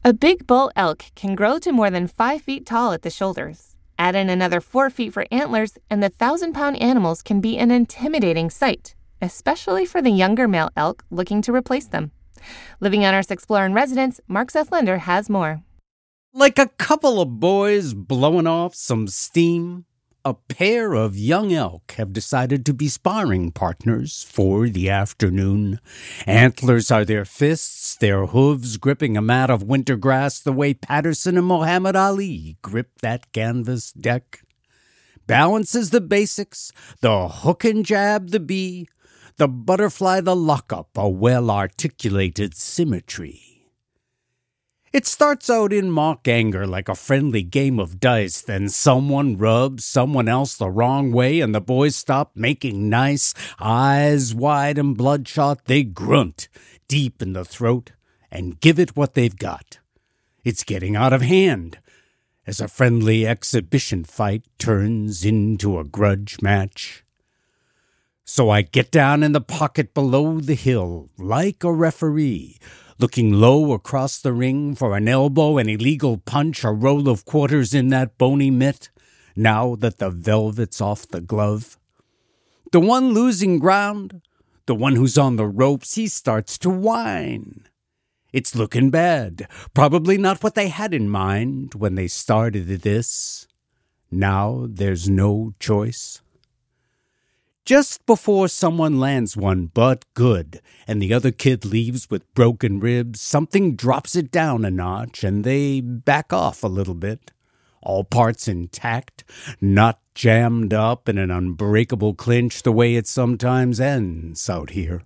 A big bull elk can grow to more than 5 feet tall at the shoulders. Add in another 4 feet for antlers, and the 1,000-pound animals can be an intimidating sight, especially for the younger male elk looking to replace them. Living on Earth's Explorer in residence, Mark Seth Lender has more. Like a couple of boys blowing off some steam, a pair of young elk have decided to be sparring partners for the afternoon. Antlers are their fists, their hooves gripping a mat of winter grass the way Patterson and Muhammad Ali gripped that canvas deck. Balance is the basics, the hook and jab the bee, the butterfly the lockup, a well-articulated symmetry. It starts out in mock anger like a friendly game of dice, then someone rubs someone else the wrong way and the boys stop making nice. Eyes wide and bloodshot, they grunt deep in the throat and give it what they've got. It's getting out of hand as a friendly exhibition fight turns into a grudge match. So I get down in the pocket below the hill like a referee, looking low across the ring for an elbow, an illegal punch, a roll of quarters in that bony mitt, now that the velvet's off the glove. The one losing ground, the one who's on the ropes, he starts to whine. It's looking bad, probably not what they had in mind when they started this. Now there's no choice. Just before someone lands one, but good, and the other kid leaves with broken ribs, something drops it down a notch, and they back off a little bit. All parts intact, not jammed up in an unbreakable clinch the way it sometimes ends out here.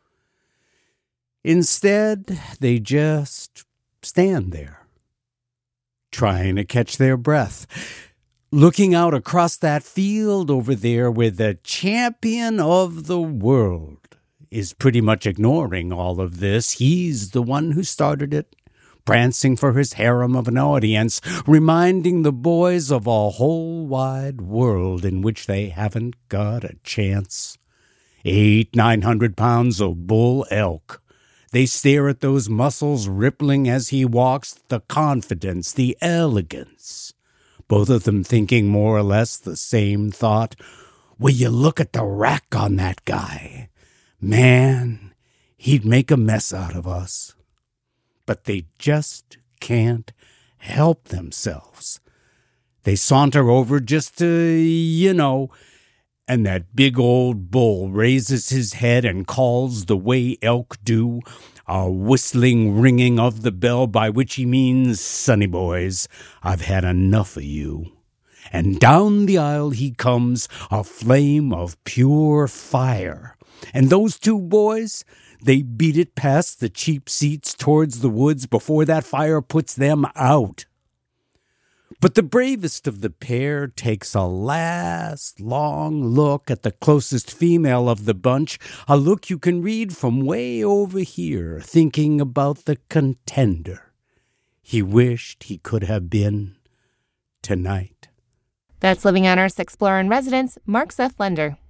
Instead, they just stand there, trying to catch their breath, looking out across that field over there where the champion of the world is pretty much ignoring all of this. He's the one who started it, prancing for his harem of an audience, reminding the boys of a whole wide world in which they haven't got a chance. 900 pounds of bull elk. They stare at those muscles rippling as he walks, the confidence, the elegance. Both of them thinking more or less the same thought. Will you look at the rack on that guy? Man, he'd make a mess out of us. But they just can't help themselves. They saunter over just to, and that big old bull raises his head and calls the way elk do, a whistling ringing of the bell by which he means, "Sonny boys, I've had enough of you." And down the aisle he comes, a flame of pure fire. And those two boys, they beat it past the cheap seats towards the woods before that fire puts them out. But the bravest of the pair takes a last long look at the closest female of the bunch, a look you can read from way over here, thinking about the contender he wished he could have been tonight. That's Living on Earth's Explorer in residence, Mark Seth Lender.